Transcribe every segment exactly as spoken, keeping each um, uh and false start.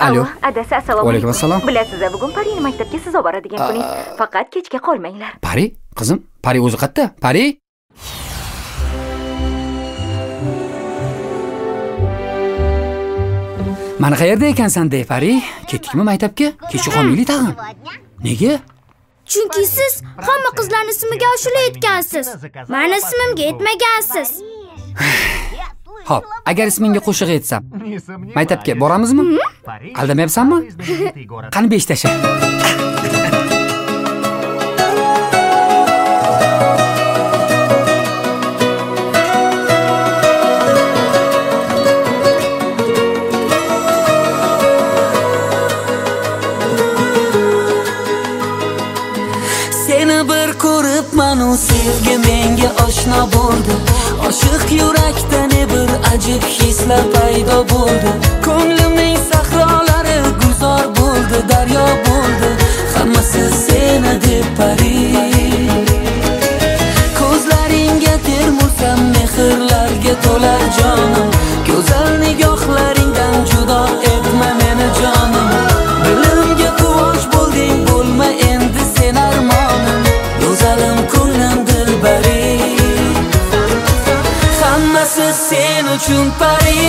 Alo. Adasi, assalomu alaykum. Assalom. Bilasiz, bugun Parini maktabga siz olib boradigan kuningiz. Faqat kechga qolmanglar. Pari? Qizim, Pari o'zi qayerda? Pari? Mana qayerda ekansan, dey Pari? Ketdikmi maktabga? Kechga qolmaylik tag'in. Nega? Chunki siz hamma qizlarning ismiga ashula aytgansiz. Meni ismimga aytmagansiz. Xo'p, agar ismingga qo'shiq aytsam, maktabga boramizmi? Aldamayapsanmi? Qani besh tasha. Seni bir ko'rib manu sevgi menga oshna bo'ldi. Oshiq yurakda ne bir ajib hislar paydo bo'ldi. Ko'nglimning sahrolari gulzor bo'ldi, daryo bo'ldi. Hammasi seni deb Pari. Ko'zlaringga termulsam mehrlarga to'lar jonim. Go'zal nigohlaringdan judo etma meni jonim. Dilimga quvonch bo'lding, bo'lma endi sen armonim. Go'zalim ko'nglim dilbari. Hammasi sen uchun Pari.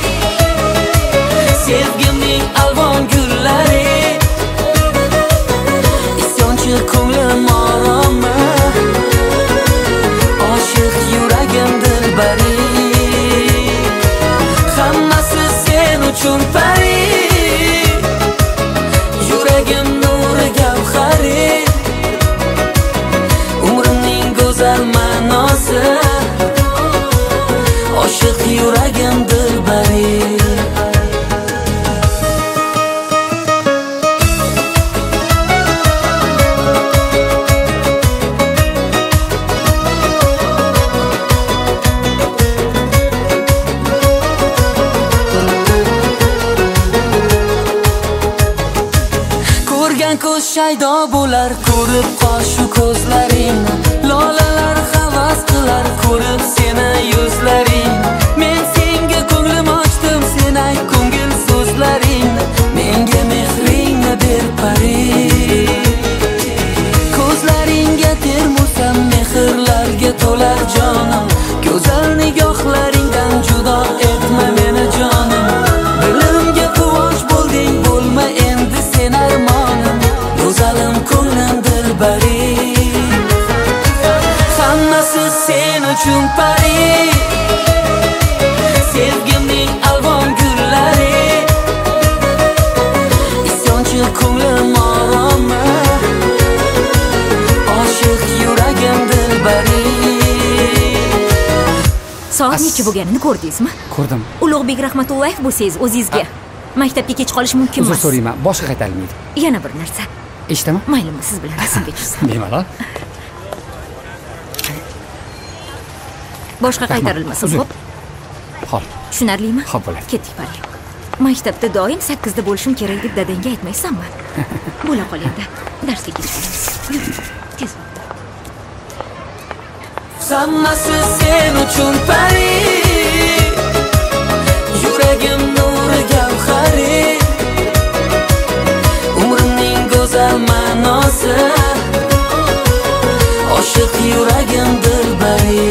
Sevgimning alvon gullari. Isyonchi ko'nglim oromi. Oshiq yuragim dilbari. Hammasi sen uchun Pari. Yuragim nuri gavhari. Umrimning go'zal ma'nosi. Oshiq yuragim dilbari. Ko'rgan ko'z shaydo bo'lar, ko'rib qoshu ko'zlaringni. Lolalar havas qilar, ko'rib seni yuzlaringni. Men senga ko'nglim ochdim, sen ayt ko'ngil so'zlaringni. Menga mehringni ber Pari. Ko'zlaringga termulsam mehrlarga to'lar jonim. Go'zal nigohlaringdan judo etma meni jonim. Dilimga quvonch bo'lding, bo'lma endi sen armonim. Go'zalim ko'nglim dilbari. Hammasi sen uchun Pari. Sevgimning alvon gullari. Isyonchi ko'nglim oromi. Oshiq yuragim dilbari. Soat necha bo'lganini ko'rdingizmi? Ko'rdim. Ulug'bek Rahmatullayev bo'lsangiz o'zingizga maktabga kech qolish mumkin emas. Uzr so'rayman, boshqa qaytarilmaydi. Yana bir narsa. Eshitaman? Maylimi, siz bilan rasmga tushsam. Bemalol. Boshqa qaytarilmasin, xo'p? Xo'p. Tushunarlimi? Xo'p bo'ladi. Ketdik Pari. Maktabda doim sakkizda bo'lishim kerak deb dadangga aytmaysanmi? Bo'la qol endi. Darsga kech qolamiz. Tez bo'l. Hammasi sen uchun Pari. Yuragim nuri gavhari. Umrimning go'zal ma'nosi. Oshiq yuragim dilbari.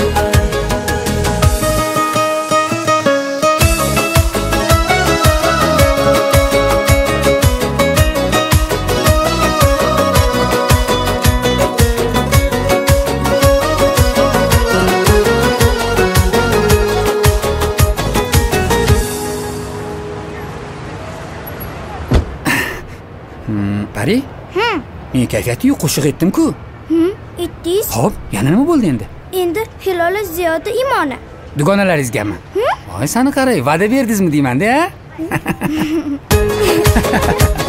Pari? Hm. Men kayfiyati yo'q qo'shiq aytdim-ku. Hm, aytdingiz? Xo'p, yana nima bo'ldi endi? Endi Hilola Ziyoda Imona. Dugonalaringizgami? Voy, sani qaray, va'da berdingizmi deyman-da, ha?